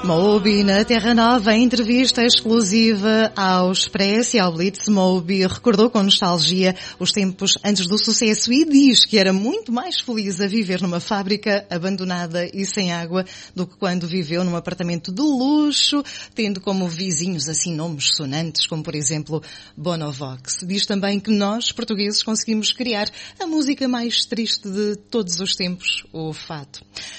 Moby na Terra Nova, entrevista exclusiva ao Expresso e ao Blitz. Moby recordou com nostalgia os tempos antes do sucesso e diz que era muito mais feliz a viver numa fábrica abandonada e sem água do que quando viveu num apartamento de luxo, tendo como vizinhos assim nomes sonantes, como por exemplo Bonovox. Diz também que nós, portugueses, conseguimos criar a música mais triste de todos os tempos, o fado.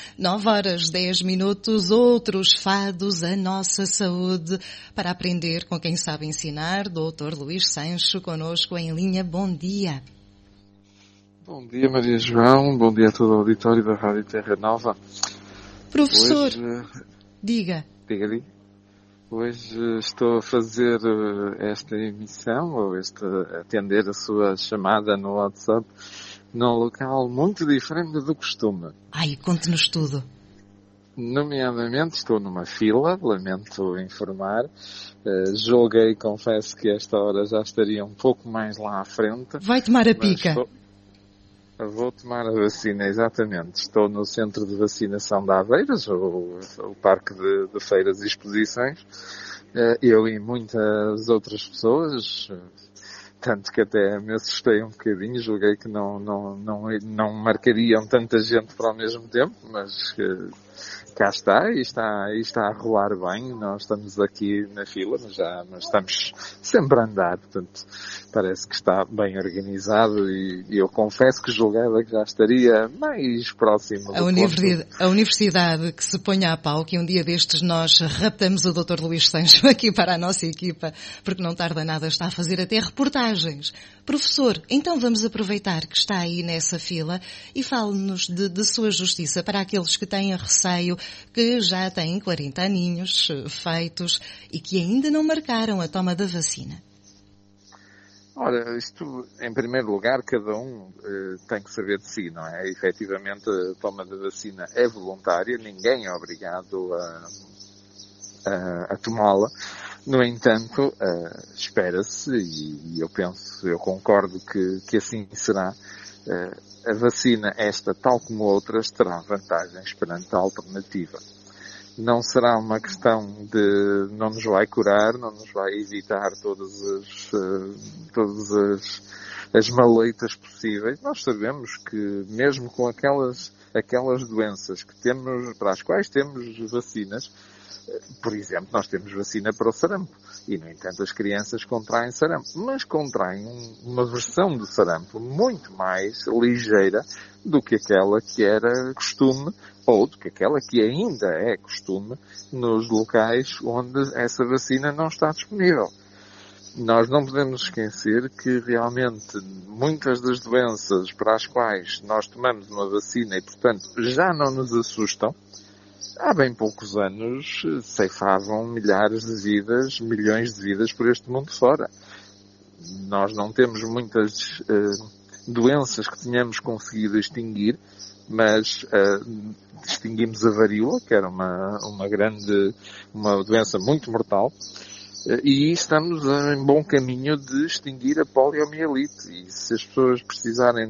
9h10, outros fados, a nossa saúde, para aprender com quem sabe ensinar. Dr. Luís Sancho, connosco em linha. Bom dia. Bom dia, Maria João. Bom dia a todo o auditório da Rádio Terra Nova. Professor, diga. Diga. Hoje estou a fazer esta emissão, ou atender a sua chamada no WhatsApp, num local muito diferente do costume. Ai, conte-nos tudo. Nomeadamente, estou numa fila, lamento informar. Julguei, confesso que esta hora já estaria um pouco mais lá à frente. Vai tomar a pica. Vou tomar a vacina, exatamente. Estou no centro de vacinação de Aveiras, o parque de feiras e exposições. Eu e muitas outras pessoas, tanto que até me assustei um bocadinho, julguei que não marcariam tanta gente para o mesmo tempo, mas cá está, e está a rolar bem. Nós estamos aqui na fila, mas estamos sempre a andar, portanto, parece que está bem organizado e eu confesso que julgava que já estaria mais próximo do A universidade que se ponha a pau, que um dia destes nós raptamos o Dr. Luís Sancho aqui para a nossa equipa, porque não tarda nada, está a fazer até reportagens. Professor, então vamos aproveitar que está aí nessa fila e fale-nos de sua justiça para aqueles que têm receio, que já têm 40 aninhos feitos e que ainda não marcaram a toma da vacina. Ora, isto, em primeiro lugar, cada um tem que saber de si, não é? Efetivamente, a toma da vacina é voluntária, ninguém é obrigado a tomá-la. No entanto, espera-se, e eu concordo que assim será, a vacina, esta, tal como outras, terá vantagens perante a alternativa. Não será uma questão de não nos vai curar, não nos vai evitar todas as maleitas possíveis. Nós sabemos que mesmo com aquelas doenças que temos, para as quais temos vacinas, por exemplo, nós temos vacina para o sarampo e, no entanto, as crianças contraem sarampo, mas contraem uma versão do sarampo muito mais ligeira do que aquela que era costume ou do que aquela que ainda é costume nos locais onde essa vacina não está disponível. Nós não podemos esquecer que realmente muitas das doenças para as quais nós tomamos uma vacina e, portanto, já não nos assustam, há bem poucos anos ceifavam milhares de vidas, milhões de vidas por este mundo fora. Nós não temos muitas doenças que tenhamos conseguido extinguir, mas extinguimos a varíola, que era uma doença muito mortal, e estamos em bom caminho de extinguir a poliomielite. E se as pessoas precisarem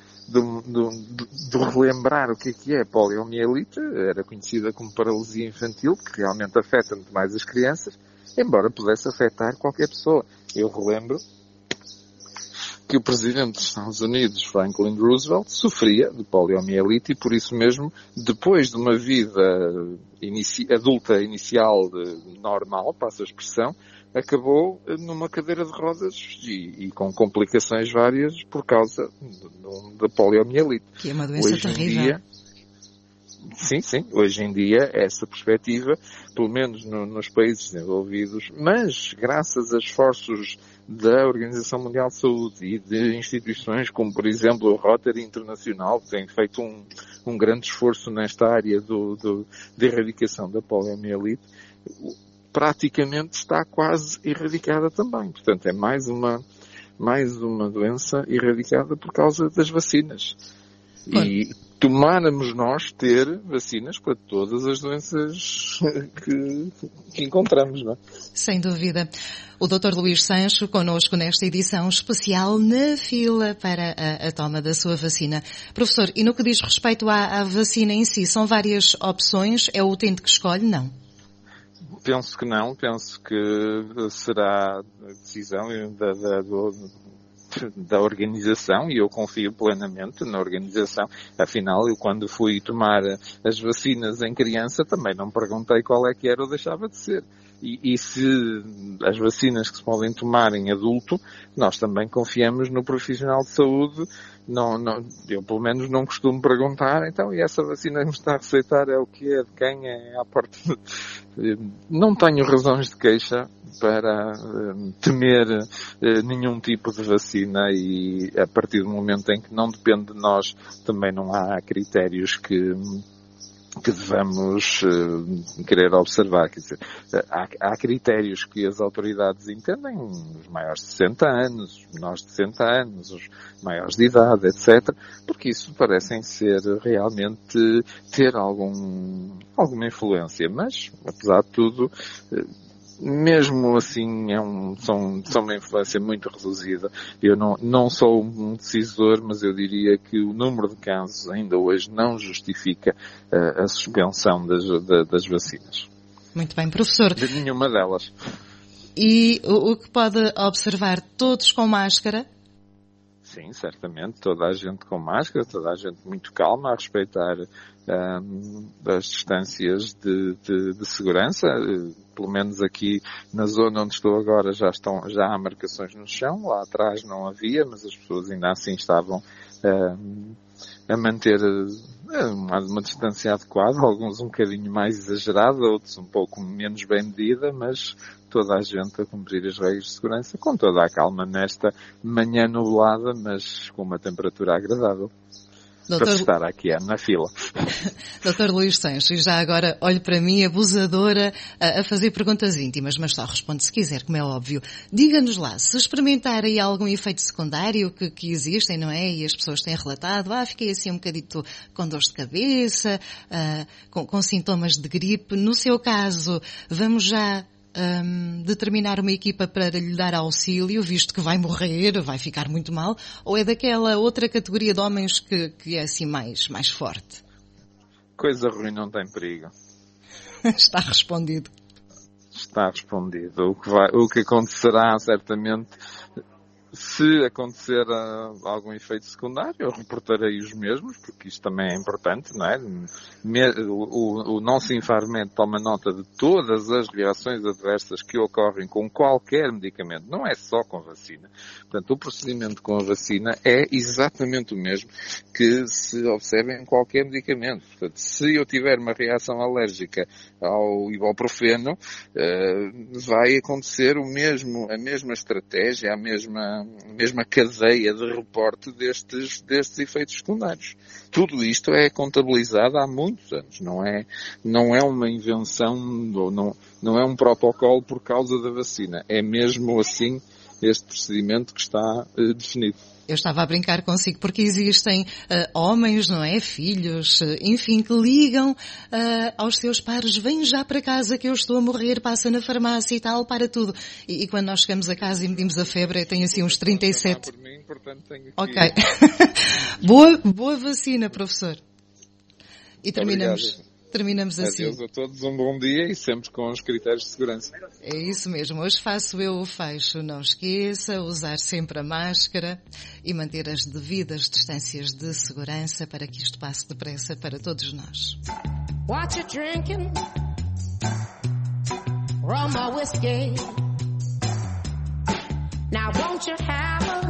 de relembrar o que é a poliomielite, era conhecida como paralisia infantil, que realmente afeta muito mais as crianças, embora pudesse afetar qualquer pessoa. Eu relembro que o presidente dos Estados Unidos, Franklin Roosevelt, sofria de poliomielite e por isso mesmo, depois de uma vida adulta inicial normal, passa a expressão, acabou numa cadeira de rodas e com complicações várias por causa da poliomielite. Que é uma doença terrível. Sim. Hoje em dia, essa perspectiva, pelo menos nos países desenvolvidos, mas graças a esforços da Organização Mundial de Saúde e de instituições como, por exemplo, o Rotary Internacional, que tem feito um grande esforço nesta área de erradicação da poliomielite, praticamente está quase erradicada também. Portanto, é mais uma doença erradicada por causa das vacinas. E tomáramos nós ter vacinas para todas as doenças que encontramos, não é? Sem dúvida. O Dr. Luís Sancho, connosco nesta edição especial na fila para a toma da sua vacina. Professor, e no que diz respeito à vacina em si, são várias opções? É o utente que escolhe? Não? Penso que não, penso que será a decisão da organização, e eu confio plenamente na organização. Afinal, eu quando fui tomar as vacinas em criança também não perguntei qual é que era ou deixava de ser. E se as vacinas que se podem tomar em adulto, nós também confiamos no profissional de saúde. Eu pelo menos não costumo perguntar, então, e essa vacina que me está a receitar é o que é, de quem é, à parte. Não tenho razões de queixa para temer nenhum tipo de vacina, e a partir do momento em que não depende de nós, também não há critérios que devamos querer observar. Quer dizer, há critérios que as autoridades entendem, os maiores de 60 anos, os menores de 60 anos, os maiores de idade, etc., porque isso parecem ser realmente ter alguma influência, mas, apesar de tudo, mesmo assim são uma influência muito reduzida. Eu não sou um decisor, mas eu diria que o número de casos ainda hoje não justifica a suspensão das vacinas. Muito bem, professor. De nenhuma delas. E o que pode observar, todos com máscara? Sim, certamente, toda a gente com máscara, toda a gente muito calma a respeitar as distâncias de segurança. Pelo menos aqui na zona onde estou agora já há marcações no chão, lá atrás não havia, mas as pessoas ainda assim estavam a manter uma distância adequada, alguns um bocadinho mais exagerada, outros um pouco menos bem medida, mas toda a gente a cumprir as regras de segurança com toda a calma nesta manhã nublada, mas com uma temperatura agradável. Para estar aqui na fila. Dr. Luís Sancho, e já agora olhe para mim, abusadora, a fazer perguntas íntimas, mas só responde se quiser, como é óbvio. Diga-nos lá, se experimentar aí algum efeito secundário que existem, não é? E as pessoas têm relatado, fiquei assim um bocadito com dores de cabeça, com sintomas de gripe. No seu caso, vamos já determinar uma equipa para lhe dar auxílio, visto que vai morrer, vai ficar muito mal, ou é daquela outra categoria de homens que é assim mais forte? Coisa ruim não tem perigo. Está respondido. Está respondido. O que acontecerá, certamente, se acontecer algum efeito secundário, eu reportarei os mesmos, porque isto também é importante, não é? O nosso Infarmed toma nota de todas as reações adversas que ocorrem com qualquer medicamento, não é só com vacina. Portanto, o procedimento com a vacina é exatamente o mesmo que se observa em qualquer medicamento. Portanto, se eu tiver uma reação alérgica ao ibuprofeno, vai acontecer a mesma estratégia, a mesma cadeia de reporte destes efeitos secundários. Tudo isto é contabilizado há muitos anos, não é uma invenção, não é um protocolo por causa da vacina, é mesmo assim este procedimento que está definido. Eu estava a brincar consigo porque existem homens, não é? Filhos, enfim, que ligam aos seus pares, vem já para casa que eu estou a morrer, passa na farmácia e tal, para tudo. E quando nós chegamos a casa e medimos a febre, tem assim uns 37. Por mim, portanto, tenho que Ok. Boa vacina, professor. E terminamos assim. Adeus a todos, um bom dia e sempre com os critérios de segurança. É isso mesmo. Hoje faço eu o fecho. Não esqueça, usar sempre a máscara e manter as devidas distâncias de segurança para que isto passe depressa para todos nós. What you drinking? Rum or whiskey? Now won't you have a